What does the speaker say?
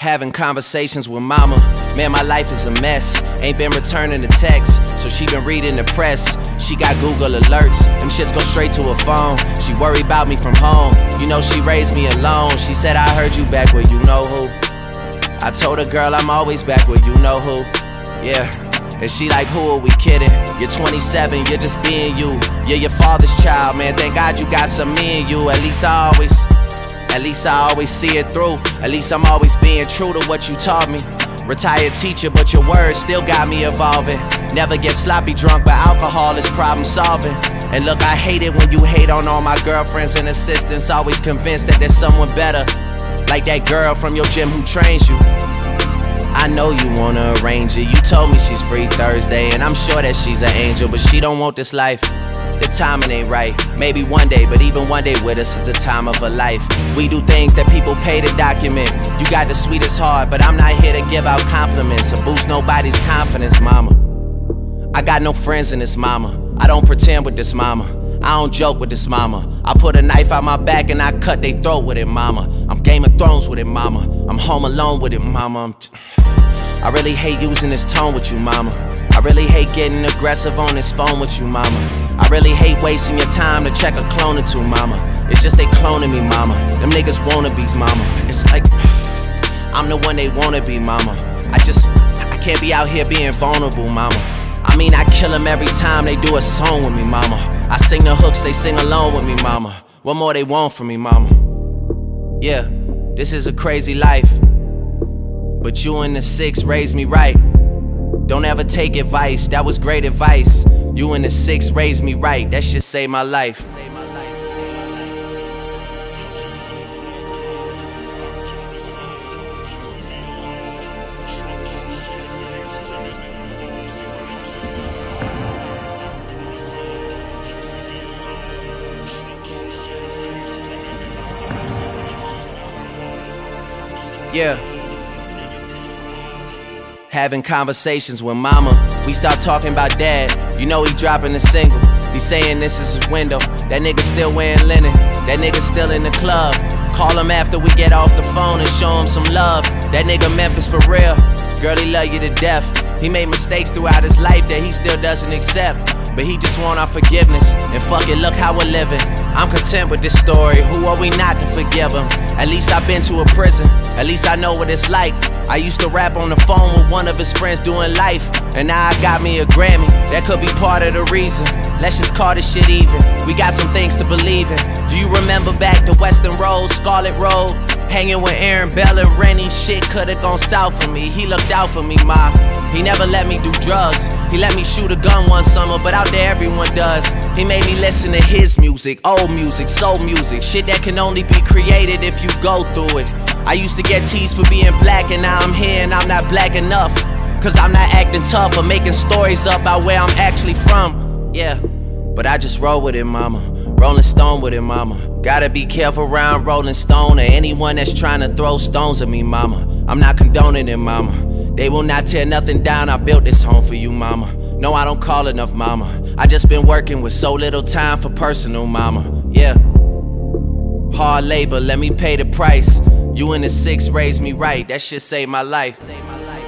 Having conversations with mama, man, my life is a mess. Ain't been returning the text, so she been reading the press. She got Google alerts, them shits go straight to her phone. She worry about me from home, you know she raised me alone. She said, I heard you back with you know who. I told her, girl, I'm always back with you know who. Yeah, and she like, who are we kidding? You're 27, you're just being you. You're your father's child, man, thank God you got some me in you. At least I always see it through. At least I'm always being true to what you taught me. Retired teacher, but your words still got me evolving. Never get sloppy drunk, but alcohol is problem solving. And look, I hate it when you hate on all my girlfriends and assistants. Always convinced that there's someone better, like that girl from your gym who trains you. I know you wanna arrange it. You told me she's free Thursday, and I'm sure that she's an angel, but she don't want this life. The timing ain't right, maybe one day, but even one day with us is the time of her life. We do things that people pay to document. You got the sweetest heart, but I'm not here to give out compliments or boost nobody's confidence, mama. I got no friends in this mama. I don't pretend with this mama. I don't joke with this mama. I put a knife out my back and I cut they throat with it, mama. I'm Game of Thrones with it, mama. I'm Home Alone with it, mama. I really hate using this tone with you, mama. I really hate getting aggressive on this phone with you, mama. I really hate wasting your time to check a clone or two, mama. It's just they cloning me, mama. Them niggas wannabes, mama. It's like, I'm the one they wanna be, mama. I can't be out here being vulnerable, mama. I mean, I kill them every time they do a song with me, mama. I sing the hooks, they sing along with me, mama. What more they want from me, mama? Yeah, this is a crazy life, but you and the 6 raised me right. Don't ever take advice, that was great advice. You and the 6 raised me right, that shit saved my life. Yeah. Having conversations with mama, we start talking about dad. You know he dropping a single. He saying this is his window. That nigga still wearing linen. That nigga still in the club. Call him after we get off the phone and show him some love. That nigga Memphis for real. Girl, he love you to death. He made mistakes throughout his life that he still doesn't accept, but he just want our forgiveness. And fuck it, look how we're living. I'm content with this story. Who are we not to forgive him? At least I've been to a prison. At least I know what it's like. I used to rap on the phone with one of his friends doing life, and now I got me a Grammy. That could be part of the reason. Let's just call this shit even. We got some things to believe in. Do you remember back to Western Road, Scarlet Road? Hanging with Aaron Bell and Rennie, shit could've gone south for me. He looked out for me, ma. He never let me do drugs. He let me shoot a gun one summer, but out there everyone does. He made me listen to his music, old music, soul music. Shit that can only be created if you go through it. I used to get teased for being black, and now I'm here and I'm not black enough. Cause I'm not acting tough or making stories up about where I'm actually from. Yeah, but I just roll with it, mama. Rolling Stone with it, mama. Gotta be careful around Rolling Stone or anyone that's trying to throw stones at me, mama. I'm not condoning it, mama. They will not tear nothing down. I built this home for you, mama. No, I don't call enough, mama. I just been working with so little time for personal, mama. Yeah. Hard labor, let me pay the price. You and the 6 raised me right. That shit saved my life.